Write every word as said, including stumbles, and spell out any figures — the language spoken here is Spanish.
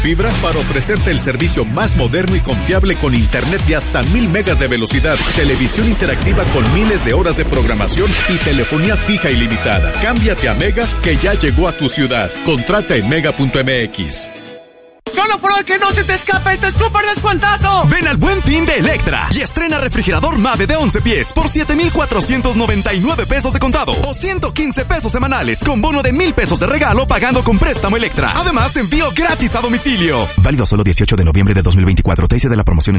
Fibra para ofrecerte el servicio más moderno y confiable con internet de hasta mil megas de velocidad, televisión interactiva con miles de horas de programación y telefonía fija ilimitada. Cámbiate a Mega, que ya llegó a tu ciudad. Contrata en mega punto m x. ¡Solo por hoy que no se te escape este súper descuentazo! Ven al Buen Fin de Electra y estrena refrigerador Mave de once pies por siete mil cuatrocientos noventa y nueve pesos de contado o ciento quince pesos semanales con bono de mil pesos de regalo pagando con préstamo Electra. Además, envío gratis a domicilio. Válido solo dieciocho de noviembre de dos mil veinticuatro. T I C de la promoción en